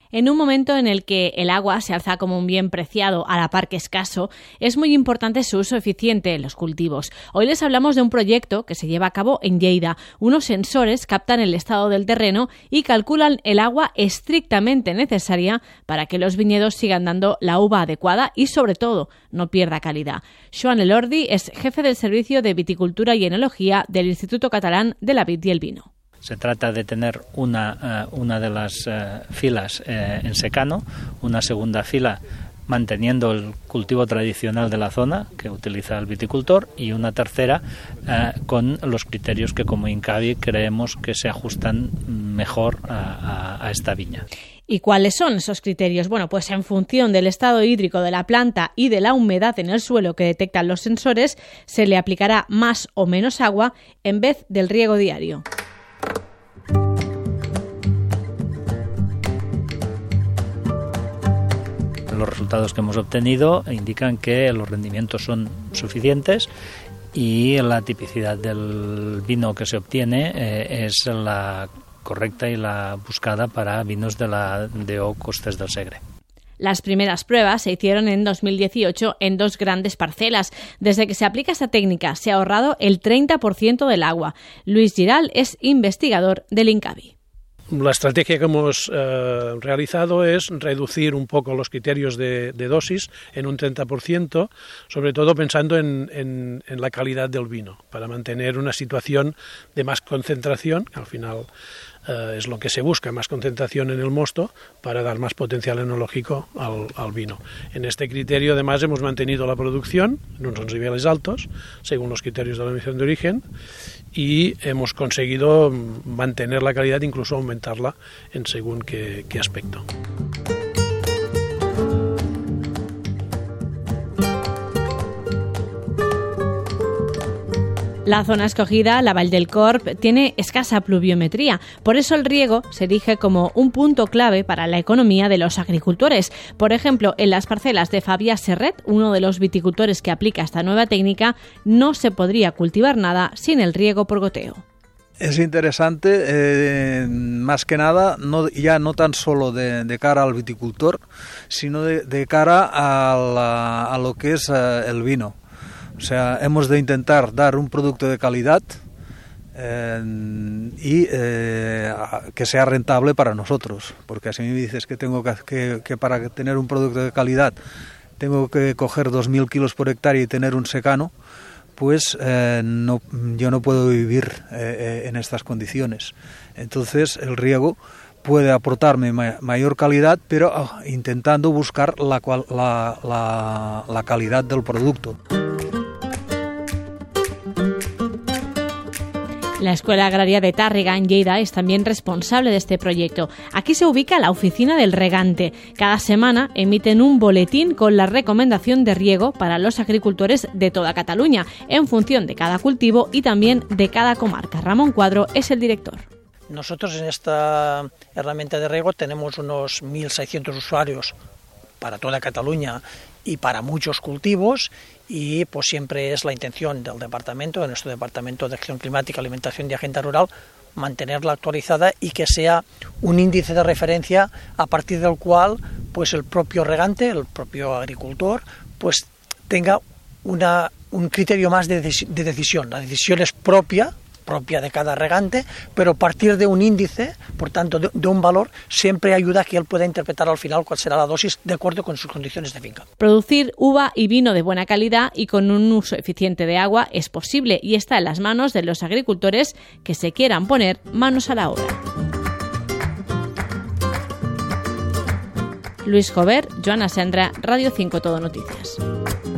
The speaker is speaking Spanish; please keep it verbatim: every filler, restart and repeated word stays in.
En un momento en el que el agua se alza como un bien preciado a la par que escaso, es muy importante su uso eficiente en los cultivos. Hoy les hablamos de un proyecto que se lleva a cabo en Lleida. Unos sensores captan el estado del terreno y calculan el agua estrictamente necesaria para que los viñedos sigan dando la uva adecuada y, sobre todo, no pierda calidad. Joan Elordi es jefe del Servicio de Viticultura y Enología del Instituto Catalán de la Vid y el Vino. Se trata de tener una, uh, una de las uh, filas uh, en secano, una segunda fila manteniendo el cultivo tradicional de la zona que utiliza el viticultor y una tercera uh, con los criterios que como INCAVI creemos que se ajustan mejor a, a, a esta viña. ¿Y cuáles son esos criterios? Bueno, pues en función del estado hídrico de la planta y de la humedad en el suelo que detectan los sensores, se le aplicará más o menos agua en vez del riego diario. Los resultados que hemos obtenido indican que los rendimientos son suficientes y la tipicidad del vino que se obtiene eh, es la correcta y la buscada para vinos de la D O Costes del Segre. Las primeras pruebas se hicieron en dos mil dieciocho en dos grandes parcelas. Desde que se aplica esta técnica se ha ahorrado el treinta por ciento del agua. Luis Giral es investigador del INCAVI. La estrategia que hemos eh, realizado es reducir un poco los criterios de, de dosis en un treinta por ciento, sobre todo pensando en, en, en la calidad del vino, para mantener una situación de más concentración, que al final eh, es lo que se busca, más concentración en el mosto, para dar más potencial enológico al, al vino. En este criterio, además, hemos mantenido la producción en unos niveles altos, según los criterios de la denominación de origen, y hemos conseguido mantener la calidad, incluso aumentarla en según qué, qué aspecto. La zona escogida, la Vall del Corb, tiene escasa pluviometría. Por eso el riego se erige como un punto clave para la economía de los agricultores. Por ejemplo, en las parcelas de Fabià Serret, uno de los viticultores que aplica esta nueva técnica, no se podría cultivar nada sin el riego por goteo. Es interesante, eh, más que nada, no, ya no tan solo de, de cara al viticultor, sino de, de cara a, la, a lo que es eh, el vino. O sea, hemos de intentar dar un producto de calidad eh, y eh, que sea rentable para nosotros. Porque si me dices que tengo que, que, que para tener un producto de calidad tengo que coger dos mil kilos por hectárea y tener un secano, pues eh, no, yo no puedo vivir eh, en estas condiciones. Entonces el riego puede aportarme ma- mayor calidad, pero oh, intentando buscar la, cual, la, la, la calidad del producto. La Escuela Agraria de Tàrrega, en Lleida, es también responsable de este proyecto. Aquí se ubica la oficina del regante. Cada semana emiten un boletín con la recomendación de riego para los agricultores de toda Cataluña, en función de cada cultivo y también de cada comarca. Ramón Cuadro es el director. Nosotros en esta herramienta de riego tenemos unos mil seiscientos usuarios para toda Cataluña y para muchos cultivos, y pues siempre es la intención del departamento, de nuestro Departamento de Acción Climática, Alimentación y Agenda Rural, mantenerla actualizada y que sea un índice de referencia a partir del cual pues el propio regante, el propio agricultor, pues tenga una, un criterio más de, de decisión. La decisión es propia, propia de cada regante, pero a partir de un índice, por tanto de, de un valor, siempre ayuda a que él pueda interpretar al final cuál será la dosis de acuerdo con sus condiciones de finca. Producir uva y vino de buena calidad y con un uso eficiente de agua es posible y está en las manos de los agricultores que se quieran poner manos a la obra. Luis Jover, Joana Sendra, Radio cinco Todo Noticias.